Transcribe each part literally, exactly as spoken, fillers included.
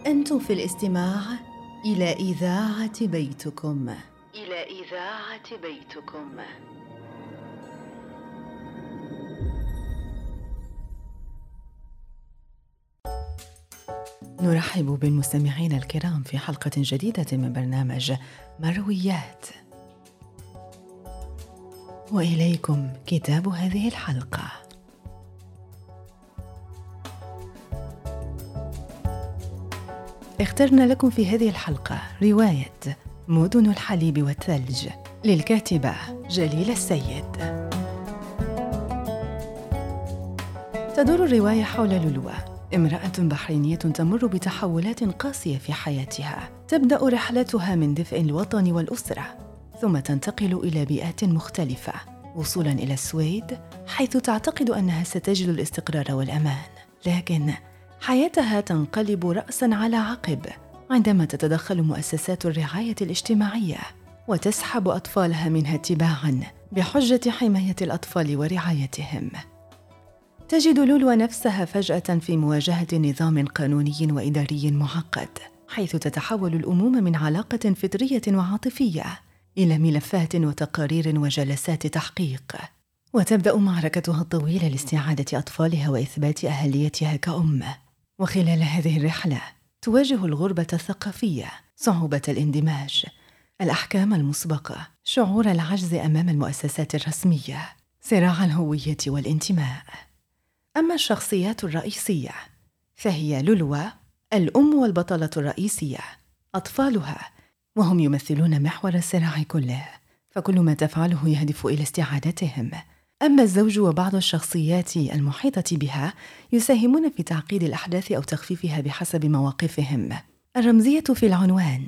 أنتم في الاستماع إلى إذاعة بيتكم. إلى إذاعة بيتكم. نرحب بالمستمعين الكرام في حلقة جديدة من برنامج مرويات، وإليكم كتاب هذه الحلقة. اخترنا لكم في هذه الحلقة رواية مدن الحليب والثلج للكاتبة جليلة السيد. تدور الرواية حول لولو، امرأة بحرينية تمر بتحولات قاسية في حياتها. تبدأ رحلتها من دفء الوطن والأسرة، ثم تنتقل إلى بيئات مختلفة وصولاً إلى السويد، حيث تعتقد أنها ستجد الاستقرار والأمان. لكن حياتها تنقلب رأساً على عقب عندما تتدخل مؤسسات الرعاية الاجتماعية وتسحب أطفالها منها تباعاً بحجة حماية الأطفال ورعايتهم. تجد لولو نفسها فجأة في مواجهة نظام قانوني وإداري معقد، حيث تتحول الأمومة من علاقة فطرية وعاطفية إلى ملفات وتقارير وجلسات تحقيق. وتبدأ معركتها الطويلة لاستعادة أطفالها وإثبات أهليتها كأم. وخلال هذه الرحلة تواجه الغربة الثقافية، صعوبة الاندماج، الأحكام المسبقة، شعور العجز أمام المؤسسات الرسمية، صراع الهوية والانتماء. أما الشخصيات الرئيسية فهي لولو الأم والبطلة الرئيسية، أطفالها وهم يمثلون محور الصراع كله، فكل ما تفعله يهدف إلى استعادتهم. أما الزوج وبعض الشخصيات المحيطة بها يساهمون في تعقيد الأحداث أو تخفيفها بحسب مواقفهم. الرمزية في العنوان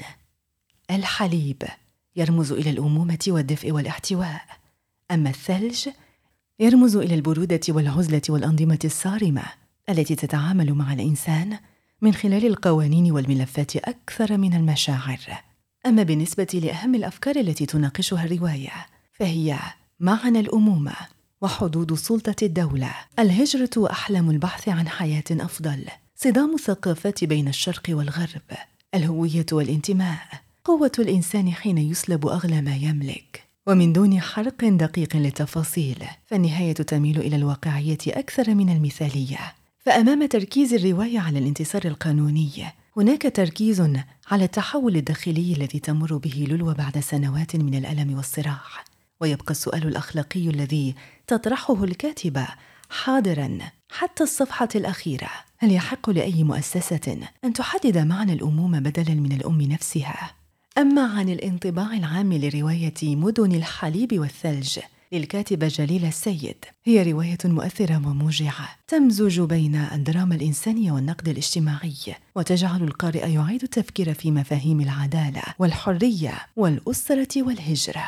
الحليب يرمز إلى الأمومة والدفء والاحتواء، أما الثلج يرمز إلى البرودة والعزلة والأنظمة الصارمة التي تتعامل مع الإنسان من خلال القوانين والملفات أكثر من المشاعر. أما بالنسبة لأهم الأفكار التي تناقشها الرواية فهي معنى الأمومة وحدود سلطة الدولة، الهجرة وأحلام البحث عن حياة أفضل، صدام الثقافات بين الشرق والغرب، الهوية والانتماء، قوة الإنسان حين يسلب أغلى ما يملك. ومن دون حرق دقيق للتفاصيل، فالنهاية تميل إلى الواقعية أكثر من المثالية. فأمام تركيز الرواية على الانتصار القانوني، هناك تركيز على التحول الداخلي الذي تمر به لولو بعد سنوات من الألم والصراع. ويبقى السؤال الأخلاقي الذي تطرحه الكاتبة حاضراً حتى الصفحة الأخيرة: هل يحق لأي مؤسسة أن تحدد معنى الأمومة بدلاً من الأم نفسها؟ أما عن الانطباع العام لرواية مدن الحليب والثلج للكاتبة جليلة السيد، هي رواية مؤثرة وموجعة تمزج بين الدراما الإنسانية والنقد الاجتماعي، وتجعل القارئ يعيد التفكير في مفاهيم العدالة والحرية والأسرة والهجرة.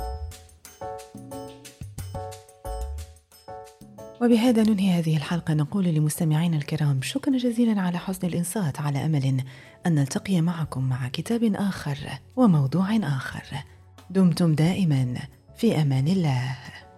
وبهذا ننهي هذه الحلقة. نقول لمستمعينا الكرام شكرا جزيلا على حسن الإنصات، على أمل أن نلتقي معكم مع كتاب آخر وموضوع آخر. دمتم دائما في أمان الله.